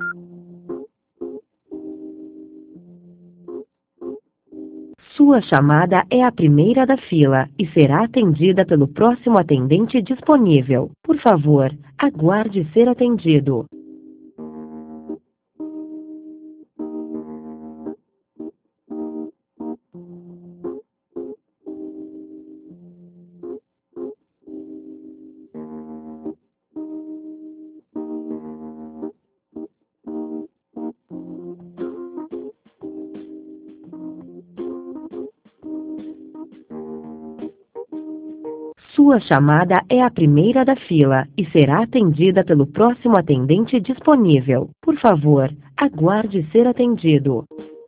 Sua chamada é a primeira da fila e será atendida pelo próximo atendente disponível. Por favor, aguarde ser atendido. Sua chamada é a primeira da fila e será atendida pelo próximo atendente disponível. Por favor, aguarde ser atendido.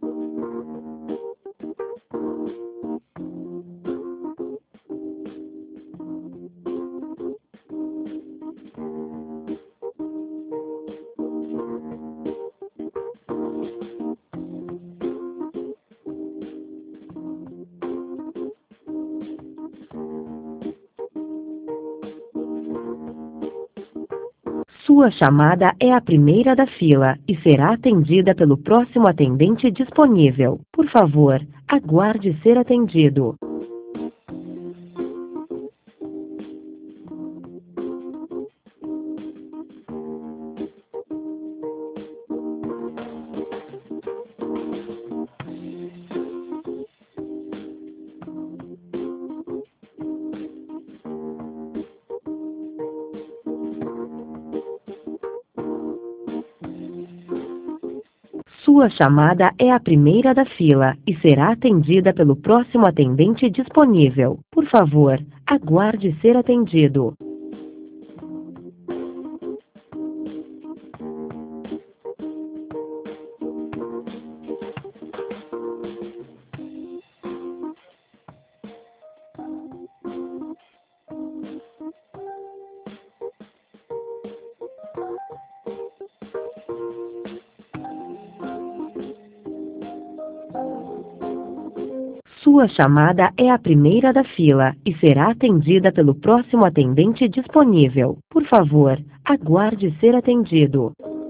Sua chamada é a primeira da fila e será atendida pelo próximo atendente disponível. Por favor, aguarde ser atendido. Sua chamada é a primeira da fila e será atendida pelo próximo atendente disponível. Por favor, aguarde ser atendido. Sua chamada é a primeira da fila e será atendida pelo próximo atendente disponível. Por favor, aguarde ser atendido.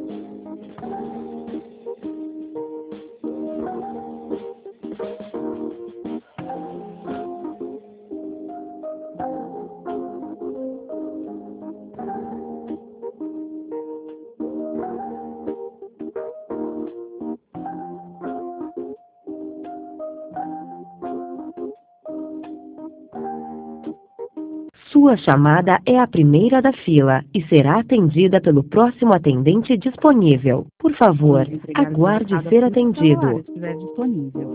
Sua chamada é a primeira da fila e será atendida pelo próximo atendente disponível. Por favor, aguarde ser atendido. Se estiver disponível.